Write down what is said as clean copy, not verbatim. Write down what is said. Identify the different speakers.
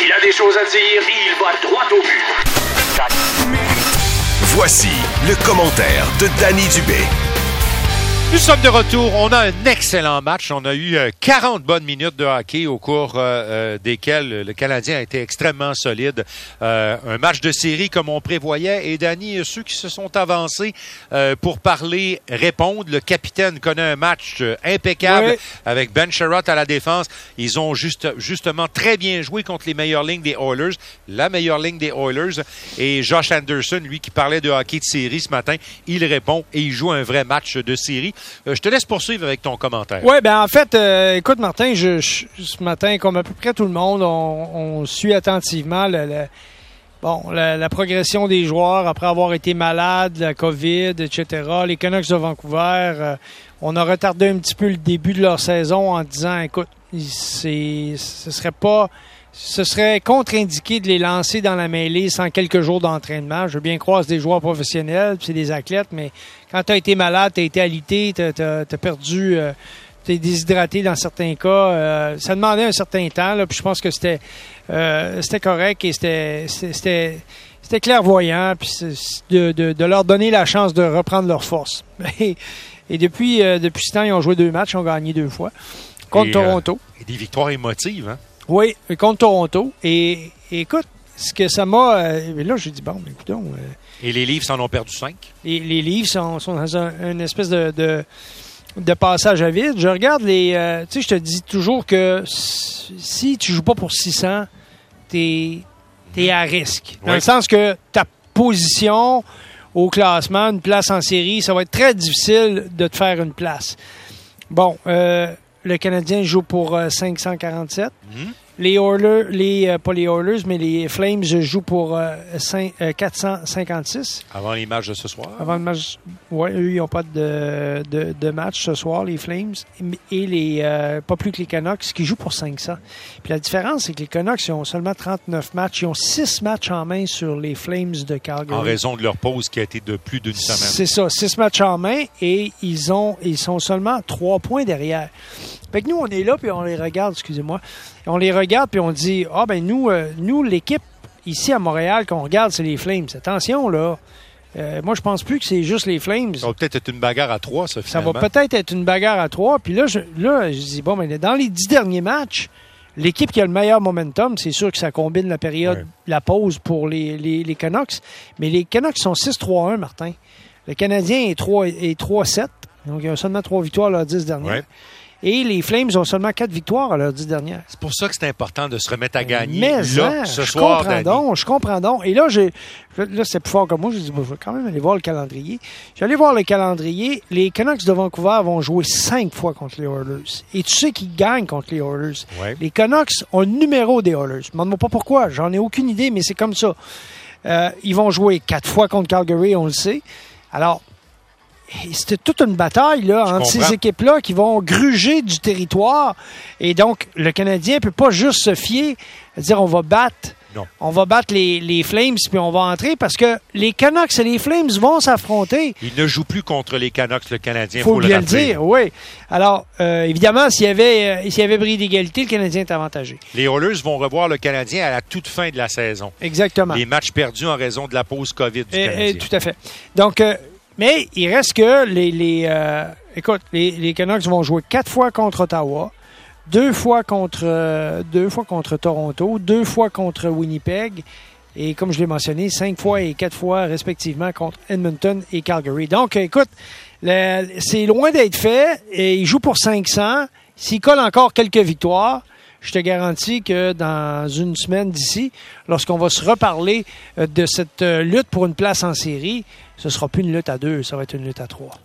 Speaker 1: Il a des choses à dire et il va droit au but.
Speaker 2: Voici le commentaire de Danny Dubé.
Speaker 3: Nous sommes de retour. On a un excellent match. On a eu 40 bonnes minutes de hockey au cours desquelles le Canadien a été extrêmement solide. Un match de série comme on prévoyait. Et Danny, ceux qui se sont avancés pour parler répondent. Le capitaine connaît un match impeccable avec Ben Sherratt à la défense. Ils ont justement très bien joué contre les meilleures lignes des Oilers. La meilleure ligne des Oilers. Et Josh Anderson, lui qui parlait de hockey de série ce matin, il répond et il joue un vrai match de série. Je te laisse poursuivre avec ton commentaire.
Speaker 4: Oui, ben en fait, écoute Martin, ce matin, comme à peu près tout le monde, on suit attentivement la progression des joueurs après avoir été malades, la COVID, etc. Les Canucks de Vancouver, on a retardé un petit peu le début de leur saison en disant, écoute, ce serait contre-indiqué de les lancer dans la mêlée sans quelques jours d'entraînement. Je veux bien croire que c'est des joueurs professionnels, puis c'est des athlètes, mais quand tu as été malade, tu as été alité, tu as perdu, tu es déshydraté dans certains cas, ça demandait un certain temps, là, puis je pense que c'était correct et c'était clairvoyant, puis de leur donner la chance de reprendre leur force. Et depuis ce temps, ils ont joué 2 matchs, ils ont gagné 2 fois contre Toronto.
Speaker 3: Et des victoires émotives, hein?
Speaker 4: Oui, contre Toronto. Et écoute, ce que ça m'a... là, j'ai dit, bon, écoutons...
Speaker 3: et les Leafs en ont perdu 5.
Speaker 4: Les Leafs sont dans une espèce de passage à vide. Je regarde les... tu sais, je te dis toujours que si tu joues pas pour 600, t'es à risque. Dans le sens que ta position au classement, une place en série, ça va être très difficile de te faire une place. Bon, le Canadien joue pour 547. Les Oilers, pas les Oilers, mais les Flames jouent pour 456.
Speaker 3: Avant les matchs de ce soir.
Speaker 4: Avant le match, oui, eux, ils n'ont pas de match ce soir, les Flames. Et pas plus que les Canucks, qui jouent pour 500. Puis la différence, c'est que les Canucks, ils ont seulement 39 matchs. Ils ont 6 matchs en main sur les Flames de Calgary.
Speaker 3: En raison de leur pause qui a été de plus d'une semaine.
Speaker 4: C'est ça, 6 matchs en main et ils sont seulement 3 points derrière. Fait que nous, on est là, puis on les regarde, excusez-moi. On les regarde, puis on dit, nous, l'équipe ici à Montréal qu'on regarde, c'est les Flames. Attention, là. Moi, je pense plus que c'est juste les Flames.
Speaker 3: Ça va peut-être être une bagarre à 3, ça, finalement.
Speaker 4: Ça va peut-être être une bagarre à 3. Puis là, je dis, bon, mais dans les 10 derniers matchs, l'équipe qui a le meilleur momentum, c'est sûr que ça combine la période, la pause pour les Canucks. Mais les Canucks sont 6-3-1, Martin. Le Canadien est 3-7. Donc, ils ont seulement 3 victoires à leurs 10 dernières. Ouais. Et les Flames ont seulement 4 victoires à leurs 10 dernières.
Speaker 3: C'est pour ça que c'est important de se remettre à gagner
Speaker 4: ce soir, je comprends donc. Et là, c'est plus fort que moi. Je dis, je vais quand même aller voir le calendrier. J'allais voir le calendrier. Les Canucks de Vancouver vont jouer 5 fois contre les Oilers. Et tu sais qu'ils gagnent contre les Oilers. Ouais. Les Canucks ont le numéro des Oilers. Demande-moi pas pourquoi. J'en ai aucune idée, mais c'est comme ça. Ils vont jouer 4 fois contre Calgary, on le sait. Alors, c'était toute une bataille là, entre ces équipes-là qui vont gruger du territoire. Et donc, le Canadien ne peut pas juste se fier à dire on va battre les Flames puis on va entrer parce que les Canucks et les Flames vont s'affronter.
Speaker 3: Il ne joue plus contre les Canucks, le Canadien,
Speaker 4: faut bien
Speaker 3: le
Speaker 4: dire, oui. Alors, évidemment, s'il y avait bris d'égalité, le Canadien est avantagé.
Speaker 3: Les Oilers vont revoir le Canadien à la toute fin de la saison.
Speaker 4: Exactement.
Speaker 3: Les matchs perdus en raison de la pause COVID du Canadien.
Speaker 4: Tout à fait. Donc, mais il reste que les Canucks vont jouer 4 fois contre Ottawa, 2 fois contre Toronto, 2 fois contre Winnipeg, et comme je l'ai mentionné, 5 fois et 4 fois respectivement contre Edmonton et Calgary. Donc, écoute, c'est loin d'être fait, et ils jouent pour 500. S'ils collent encore quelques victoires, je te garantis que dans une semaine d'ici, lorsqu'on va se reparler de cette lutte pour une place en série, ce ne sera plus une lutte à 2, ça va être une lutte à 3.